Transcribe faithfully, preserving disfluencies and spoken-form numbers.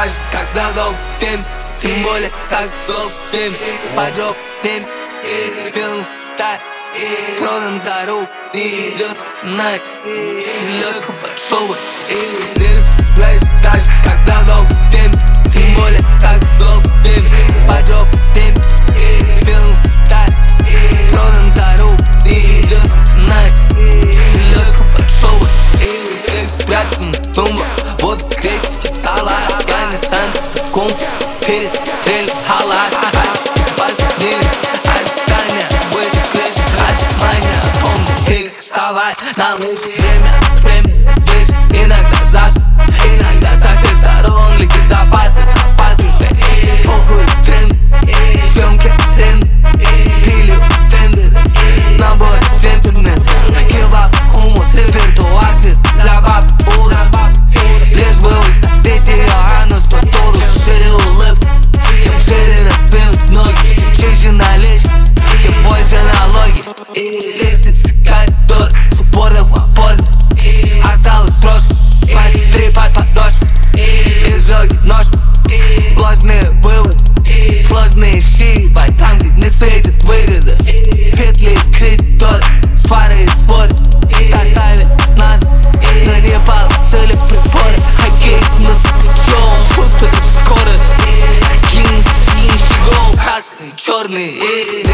даже когда долг дым, тем более как долг дым. Поджег дым, спил так, продан за руб, не идет на селедку большого. И вырос плейс, даже когда долг дым, тем более как долг дым. Поджег дым, спил так, продан за руб, не идет на селедку большого. И вырос спрятан тумба, вот греческий салат. Я не стану таком, перестрелю халат. Позднее отстань, выше крыши, отмания. Помни, тихо вставай на лыжи. Время, время, ближе, иногда засу. Иногда со всех сторон летит запасы, запасы. Похуй тренд, съемки тренд, пилю тендер, набор джентльмен. Кебаб, хумус, репертуар, для баб ура. Лишь бы усадить ее, а на структуру шире улыбку. Чем шире раздвинуть ноги, чем чище налечь, тем больше налоги. И лестницы коридор, с упором в опорах. Осталось прошлое, смотри под подошву. Изжоги нож, ложные выводы, сложные щи, там где не светит выгода. Петли и коридоры, свары и споры. Доставить надо, но не положили приборы. Хоккей на плечом, шутеры скоро. Один с ним щегол, красный, черный.